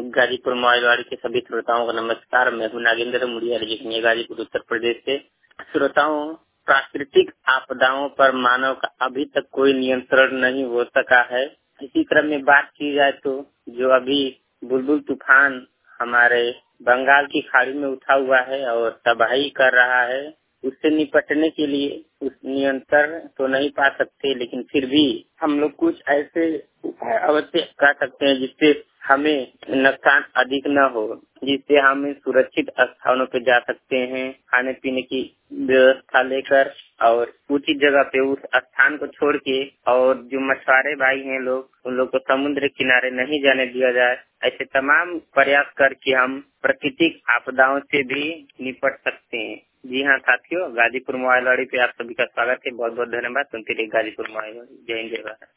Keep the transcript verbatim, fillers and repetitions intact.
गाजीपुर मोबाइलवाड़ी के सभी श्रोताओं को नमस्कार। मैं हूँ नागेंद्र मुड़िया लिखिए गाजीपुर उत्तर प्रदेश से। श्रोताओं, प्राकृतिक आपदाओं पर मानव का अभी तक कोई नियंत्रण नहीं हो सका है। इसी क्रम में बात की जाए तो जो अभी बुलबुल तूफान हमारे बंगाल की खाड़ी में उठा हुआ है और तबाही कर रहा है, उससे निपटने के लिए उस नियंत्रण तो नहीं पा सकते, लेकिन फिर भी हम लोग कुछ ऐसे उपाय अवश्य कर सकते हैं जिससे हमें नुकसान अधिक न हो, जिससे हम सुरक्षित स्थानों पे जा सकते हैं। खाने पीने की व्यवस्था लेकर और उचित जगह पे उस स्थान को छोड़ के, और जो मछुआरे भाई हैं लोग, उन लोग को समुद्र किनारे नहीं जाने दिया जाए। ऐसे तमाम प्रयास करके हम प्राकृतिक आपदाओं से भी निपट सकते हैं। जी हाँ साथियों, गाजीपुर मोबाइलवाड़ी पे आप सभी का स्वागत है। बहुत बहुत धन्यवाद। सुनते रहिए गाजीपुर मोबाइलवाड़ी। जय हिंद, जय भारत।